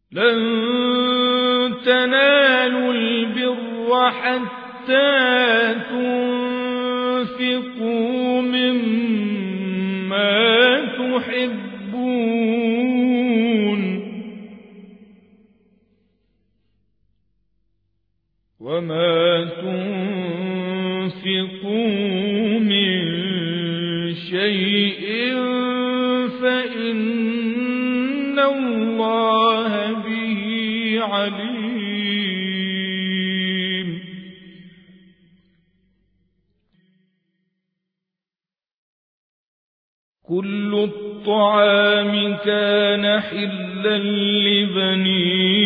لن تنالوا البر حتى تنفقوا مما تحبون وما تنفقوا من شيء فإن الله به عليم. كل الطعام كان حلا لبني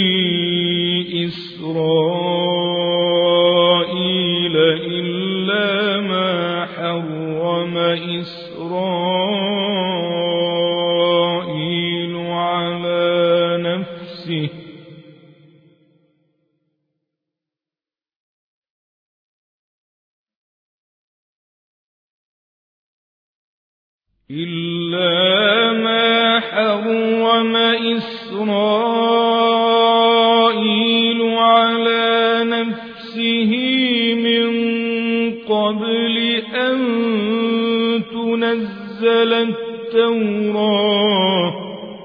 إسرائيل إلا ما حرم إسرائيل على نفسه من قبل أن تنزل التوراة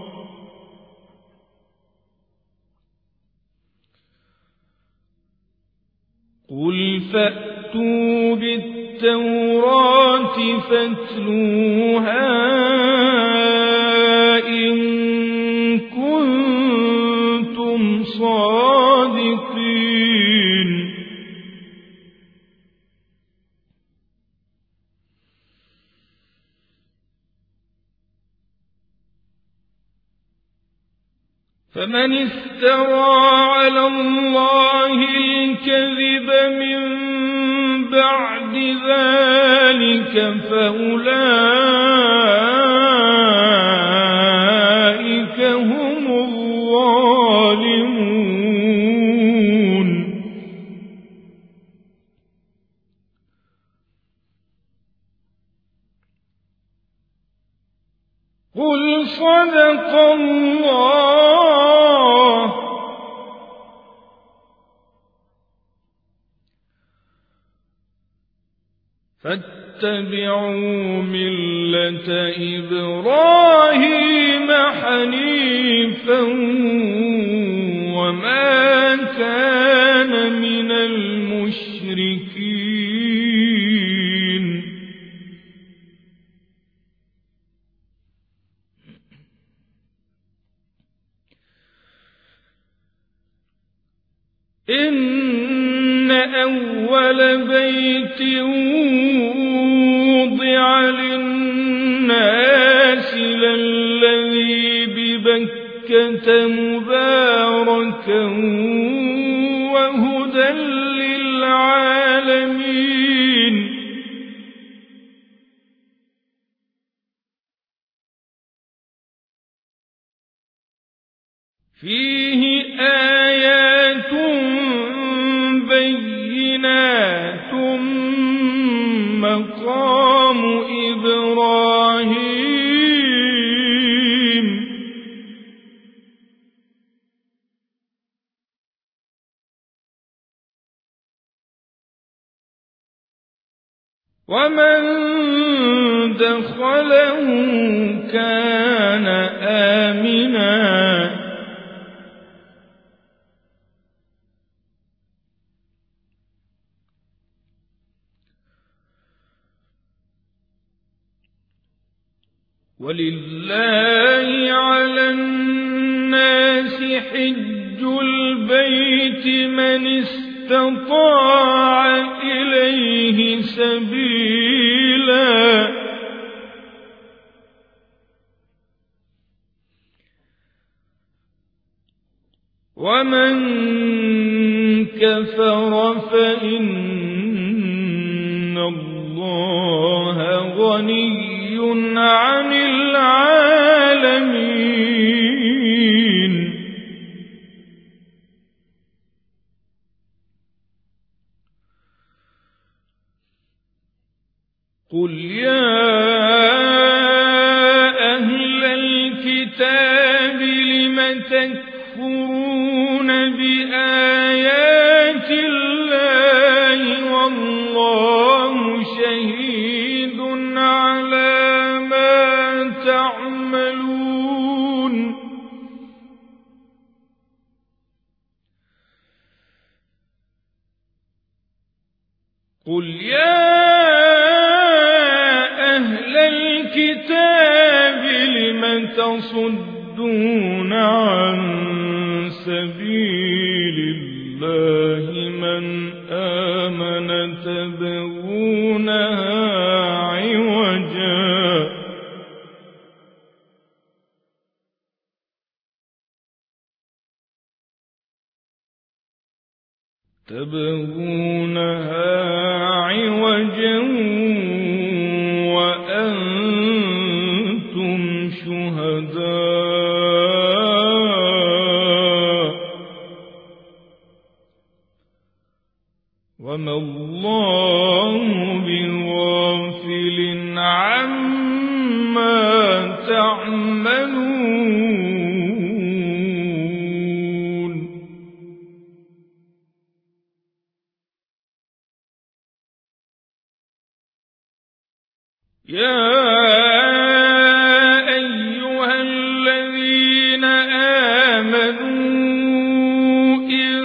قل فأتوا بالتوراة فاتلوها إن كنتم صادقين. فمن افترى على الله الكذب من بعد ذلك فأولئك هم الظالمون. قل صدق الله فاتبعوا ملة إبراهيم حنيفا وما كان من المشركين. إن أول بيت وضع للناس للذي ببكة مباركا وهدى للعالمين. فيه آيات بينات مقام إبراهيم. ومن دخله كان آمنا. ولله على الناس حج البيت من استطاع إليه سبيلا ومن كفر فإن الله غني عن العالمين. قل يا أهل الكتاب لم تكفرون تكفرون بآيات الله والله شهيد على ما تعملون قل يا أهل الكتاب لم تصدون عن سبيل الله من آمن تبغونها عوجا وأنتم شهداء وما الله بغافل عما تعملون يا أيها الذين آمنوا إن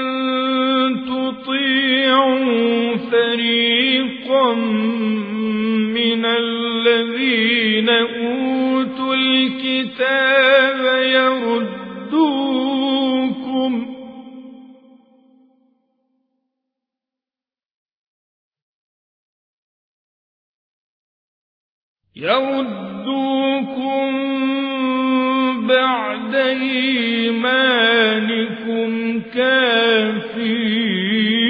تطيعوا فريقا من الذين أوتوا الكتاب يردوكم بعد إيمانكم كافرين